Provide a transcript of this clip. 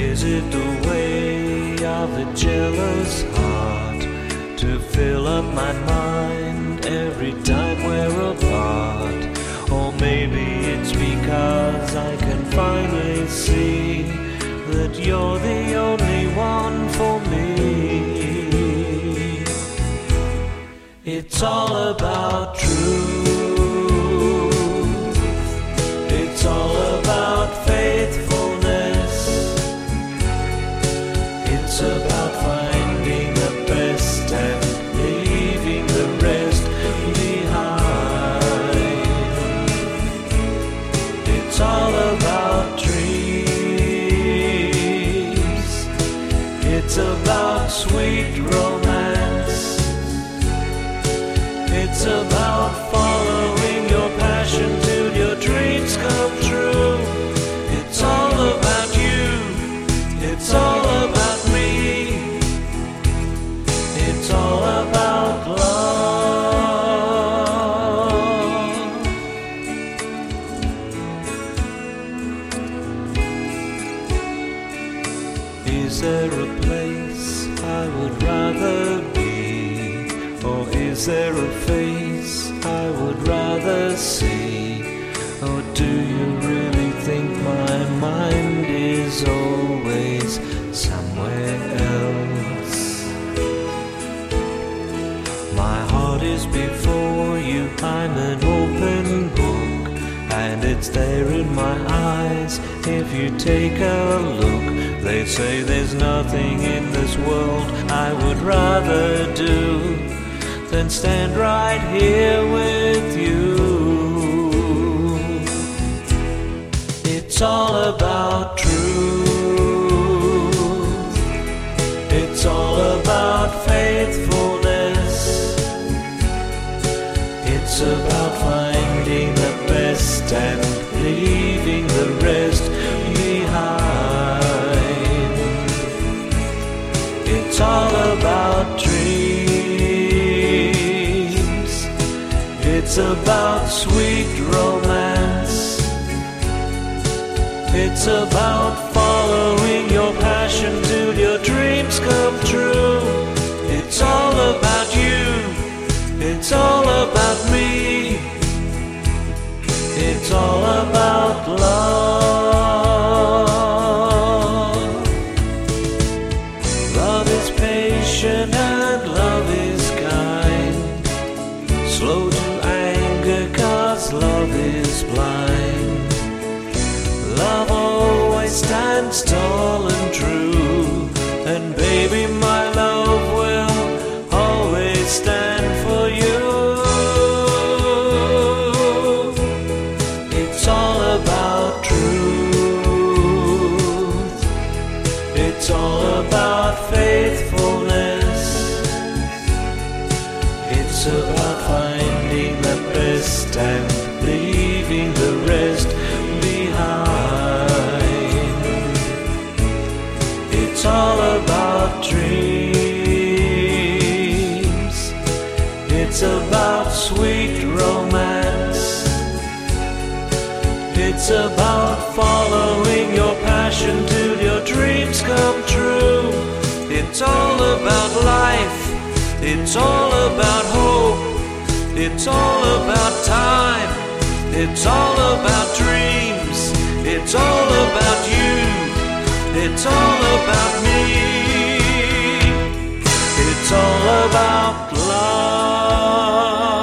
Is it the way of a jealous heart to fill up my mind every time we're apart? Or maybe it's because I can finally see that you're the only one for me. It's all about truth. It's all about faithfulness. It's about finding the best and leaving the rest behind. It's all about dreams. It's about sweet romance. It's about following your passion till your dreams come true. It's all about you. It's all about me. It's all about love. Is there a place I would rather be? Or is there a face I would rather see? Or do you really think my mind is always somewhere else? My heart is before you, I'm an open book, and it's there in my eyes if you take a look. They say there's nothing in this world I would rather do than stand right here with you. It's all about truth. It's all about faithfulness. It's about finding the best and leaving the rest behind. It's all about dreams. It's about sweet romance. It's about following your passion till your dreams come true. It's all about you. It's all about me. It's all about love. Love is patient and love is kind. Slow to anger 'cause love is blind. Love always stands tall and true. And baby, my love will always stand for you. It's all about truth. It's all about faithfulness. It's about finding the best and leaving the rest behind. It's all about dreams. It's about sweet romance. It's about following your passion till your dreams come true. It's all about life. It's all about hope. It's all about time. It's all about dreams. It's all about you. It's all about me. It's all about love.